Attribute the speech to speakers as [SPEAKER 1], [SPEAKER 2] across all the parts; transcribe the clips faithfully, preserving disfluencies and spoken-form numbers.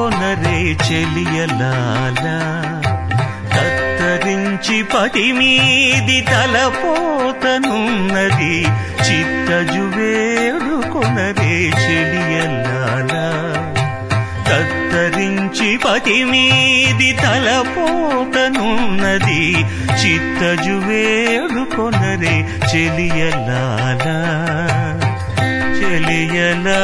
[SPEAKER 1] వేడుకొనరే చెలియలాలా తత్తరించి పటి మీది తలపోతనున్నది చిత్తజు వేడుకొనరే చెలియలాలా తత్తరించి పటి మీది తలపోతనున్నది చిత్తజు వేడుకొనరే చెలియలాలా చెలియలాలా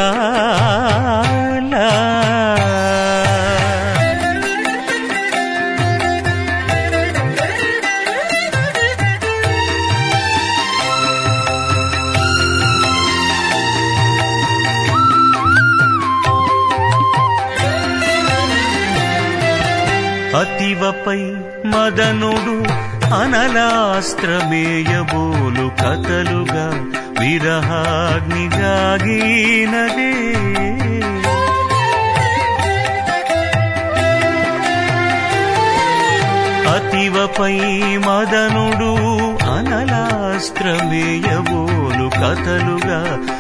[SPEAKER 1] అతివపై మదనుడు అనలాస్త్రమేయబోలు కథలుగా విరహాగ్నిగాగినదే అతివపై మదనుడు అనలాస్త్రమేయబోలు కథలుగా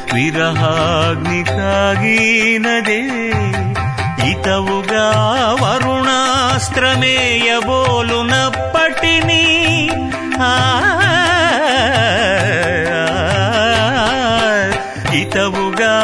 [SPEAKER 1] విరహాగ్నిగాగినదే ఇతవుగా వరుణాస్త్రమేయబోలునప్పటిని ఇతవుగా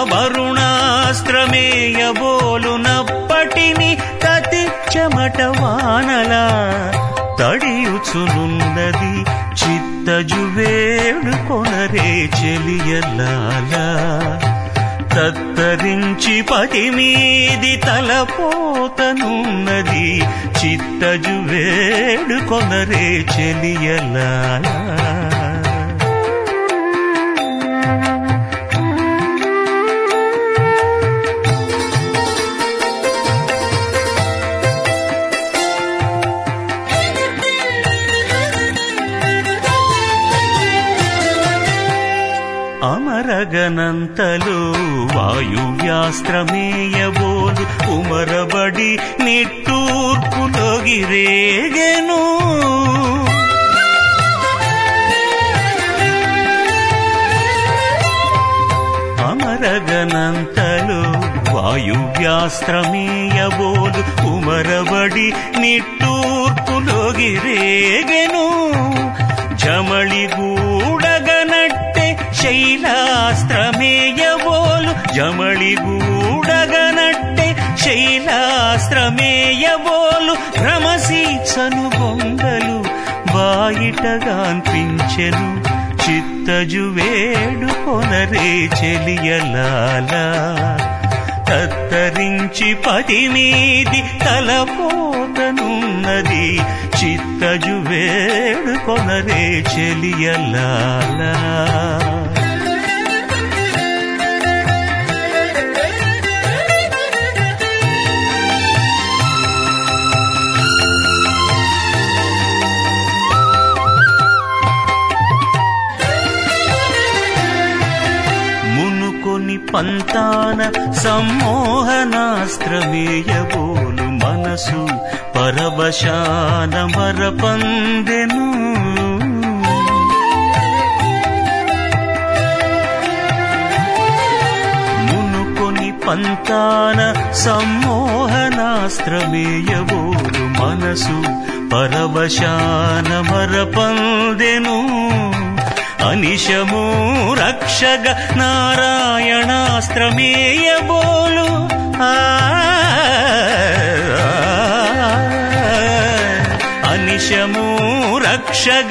[SPEAKER 1] వరుణాస్త్రమేయబోలునప్పటిని తతి చెమట వానలా తడియుచునున్నది చిత్తజు వేడుకొనరే చెలియలాలా తత్తరించి పటి మీది తలపోతనున్నది చిత్తజు వేడుకొనరే చెలియలాలా అమరగనంతలో వాయువ్యాస్త్రమేయబోలు ఉమరబడి నిట్టూర్పులోగిరేగెను అమరగనంతలో వాయువ్యాస్త్రమేయబోలు ఉమరబడి నిట్టూర్పులోగిరేగెను జమళిగూడగనట్టే శైలాస్త్రమేయబోలు జమళిగూడగనట్టే శైలాస్త్రమేయబోలు భ్రమసీచను బొంగలు బాయిటగాన్పించెను చిత్తజు వేడుకొనరే చెలియలాలా తత్తరించి పటి మీది తలపోతనున్నది చిత్తజు వేడుకొనరే చెలియలాలా మునుకొని పంతాన సమ్మోహనాస్త్రమేయబోలు మనసు పరవశాన మరపందెను మునుకొని పంతాన సమ్మోహనాస్త్రమేయబోలు మనసు పరవశాన మరపందెను అనిశము రక్షగ నారాయణాస్త్రమేయబోలు అనిశము రక్షగ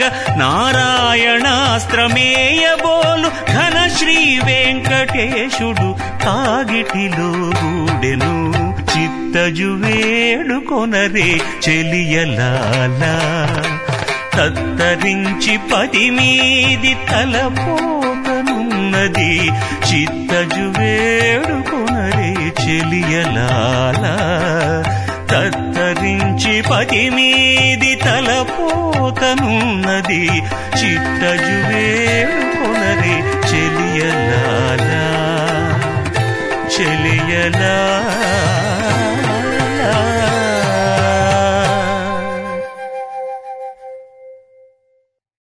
[SPEAKER 1] నారాయణాస్త్రమేయబోలు ఘన శ్రీ వెంకటేశుడు తాగిటిలో గూడెను చిత్తజు వేడుకొనరే చెలియలాలా తత్తరించి పటి మీది తలపోతనున్నది చిత్తజు వేడుకొనరే చెలియలాలా తత్తరించి పటి మీది తలపోతనున్నది చిత్తజు వేడుకొనరే చెలియలాలా చెలియలాలా